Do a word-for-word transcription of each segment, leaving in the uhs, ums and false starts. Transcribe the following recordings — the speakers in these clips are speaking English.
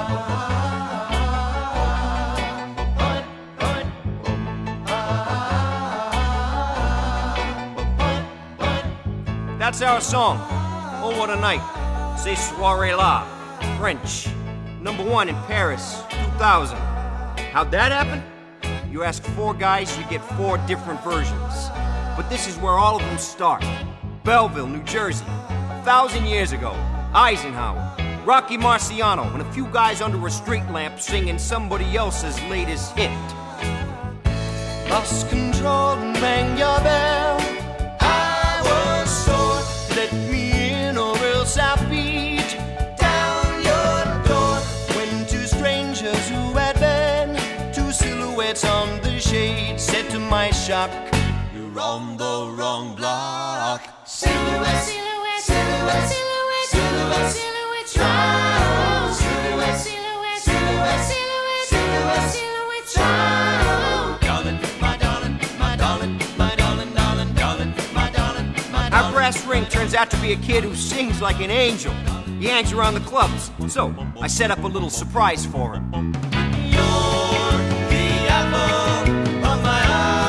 That's our song. Oh, what a night. C'est soirée là. French. Number one in Paris, two thousand. How'd that happen? You ask four guys, you get four different versions. But this is where all of them start. Belleville, New Jersey. A thousand years ago. Eisenhower. Rocky Marciano and a few guys under a street lamp singing somebody else's latest hit. Lost control and rang your bell. I was sore. Let me in or else I'll beat down your door. When two strangers who had been two silhouettes on the shade said to my shock, you're on the wrong block. Silhouettes, silhouettes, silhouettes, silhouettes, silhouettes, silhouettes, silhouettes, silhouettes, silhouettes, silhouettes, silhouettes, silhouettes, silhouettes, darling, my darling, my darling, my darling, darling, darling, my darling, my darling. Our brass ring turns out to be a kid who sings like an angel. He hangs around the clubs, so I set up a little surprise for him. You're the apple of my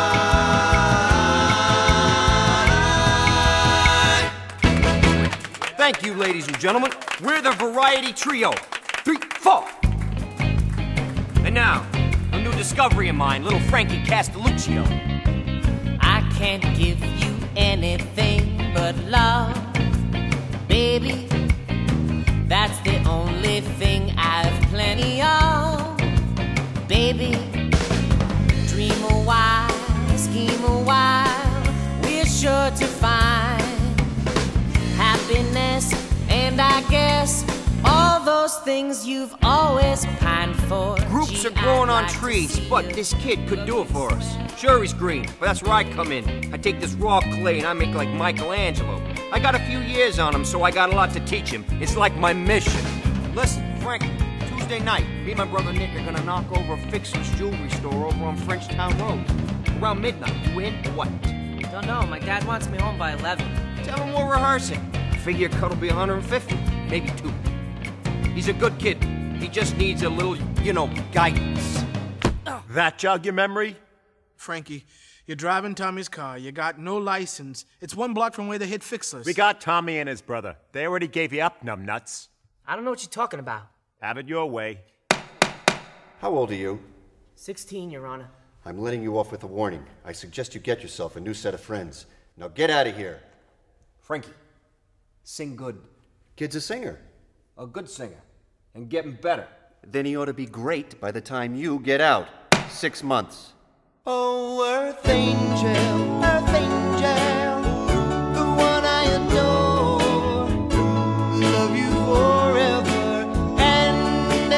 eye. Thank you, ladies and gentlemen. We're the Variety Trio. Three, four. And now, a new discovery of mine, little Frankie Castelluccio. I can't give you anything but love, baby. That's the only thing I've plenty of, baby. Dream a while, scheme a while, we're sure to find happiness, and I guess all those things you've always pined for. Groups Gee, are growing I'd on like to trees, see but you. this kid could do it for us. Sure, he's green, but that's where I come in. I take this raw clay and I make like Michelangelo. I got a few years on him, so I got a lot to teach him. It's like my mission. Listen, Frankie, Tuesday night, me and my brother Nick are gonna knock over a Fixer's jewelry store over on Frenchtown Road. Around midnight, you in or what? Don't know, my dad wants me home by eleven. Tell him we're rehearsing. Figure your cut will be one hundred fifty, maybe two. He's a good kid. He just needs a little, you know, guidance. That jog your memory? Frankie, you're driving Tommy's car. You got no license. It's one block from where they hit Fixless. We got Tommy and his brother. They already gave you up, numbnuts. I don't know what you're talking about. Have it your way. How old are you? Sixteen, Your Honor. I'm letting you off with a warning. I suggest you get yourself a new set of friends. Now get out of here. Frankie, sing good. Kid's a singer. A good singer. And getting better. Then he ought to be great by the time you get out. Six months. Oh, Earth Angel, Earth Angel, the one I adore. Love you forever and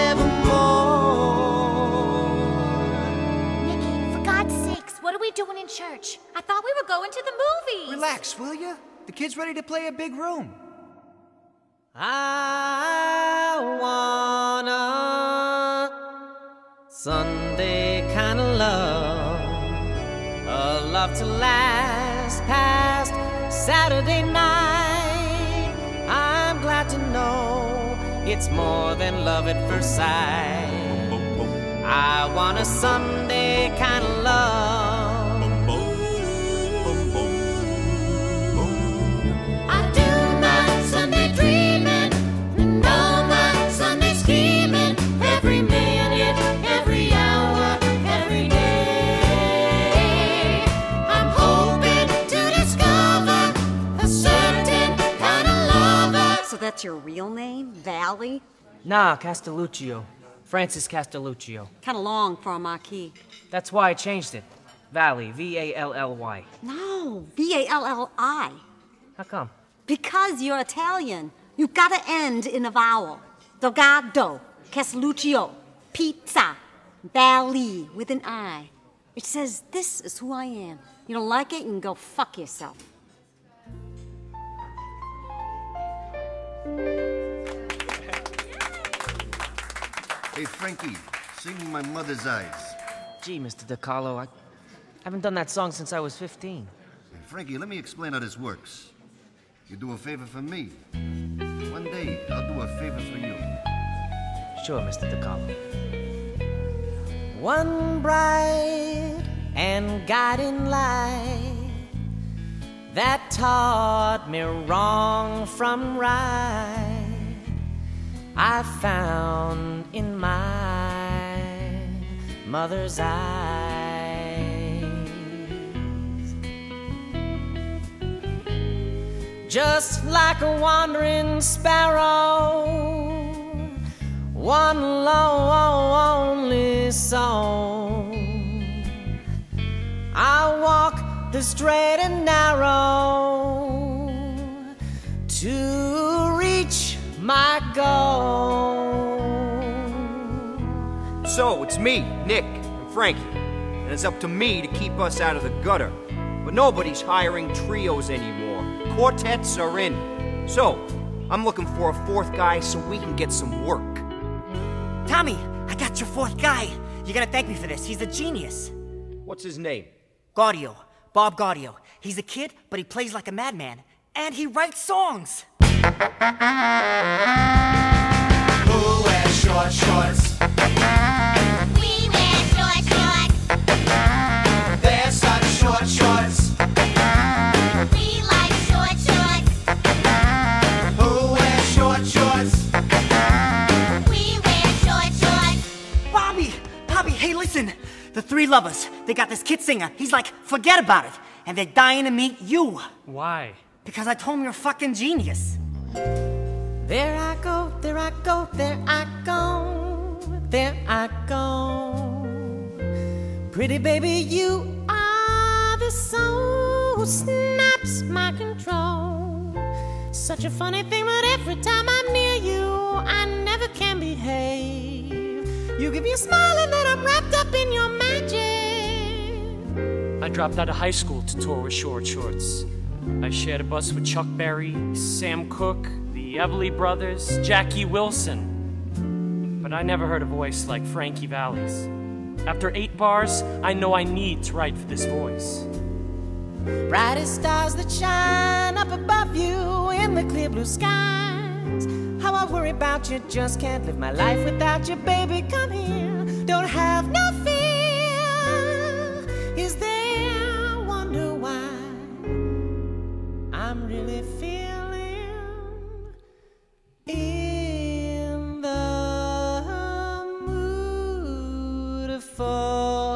evermore. Nicky, for God's sakes, what are we doing in church? I thought we were going to the movies. Relax, will ya? The kid's ready to play a big room. I wanna Sunday kind of love, a love to last past Saturday night. I'm glad to know it's more than love at first sight. I want a Sunday kind of love. That's your real name? Valley? Nah, Castelluccio. Francis Castelluccio. Kind of long for a marquis. That's why I changed it. Valley, V A L L Y. No, V A L L I. How come? Because you're Italian. You've got to end in a vowel. Delgado, Castelluccio, pizza, Valley with an I. It says, this is who I am. You don't like it, you can go fuck yourself. Hey, Frankie, sing My Mother's Eyes. Gee, Mister DiCarlo, I haven't done that song since I was fifteen. Hey, Frankie, let me explain how this works. You do a favor for me. One day, I'll do a favor for you. Sure, Mister DiCarlo. One bright and guiding light that taught me wrong from right, I found in my mother's eyes. Just like a wandering sparrow, one lonely song, I walk the straight and narrow to reach my goal. So, it's me, Nick, and Frankie, and it's up to me to keep us out of the gutter. But nobody's hiring trios anymore. Quartets are in. So, I'm looking for a fourth guy so we can get some work. Tommy, I got your fourth guy. You're gonna thank me for this. He's a genius. What's his name? Gaudio. Bob Gaudio. He's a kid, but he plays like a madman. And he writes songs. Who wears short shorts? We wear short shorts. They're such short shorts. We like short shorts. Who wears short shorts? We wear short shorts. Bobby! Bobby, hey, listen. The three lovers, they got this kid singer. He's like, forget about it. And they're dying to meet you. Why? Because I told them you're a fucking genius. There I go, there I go, there I go, there I go. Pretty baby, you are the soul, snaps my control. Such a funny thing, but every time I'm near you, I never can behave. You give me a smile and then I'm wrapped up in your magic. I dropped out of high school to tour with Short Shorts. I shared a bus with Chuck Berry, Sam Cooke, the Everly Brothers, Jackie Wilson. But I never heard a voice like Frankie Valli's. After eight bars, I know I need to write for this voice. Brightest stars that shine up above you in the clear blue skies. How I worry about you, just can't live my life without you, baby, come here. Don't have no fear. Is there, wonder why I'm really feeling in the mood for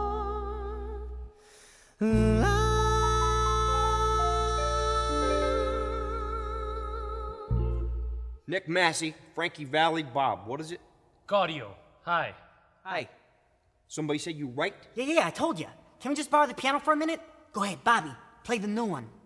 love. Nick Massey, Frankie Valli, Bob. What is it? Gaudio. Hi. Hi. Somebody said you write? Yeah, yeah, I told you. Can we just borrow the piano for a minute? Go ahead, Bobby. Play the new one.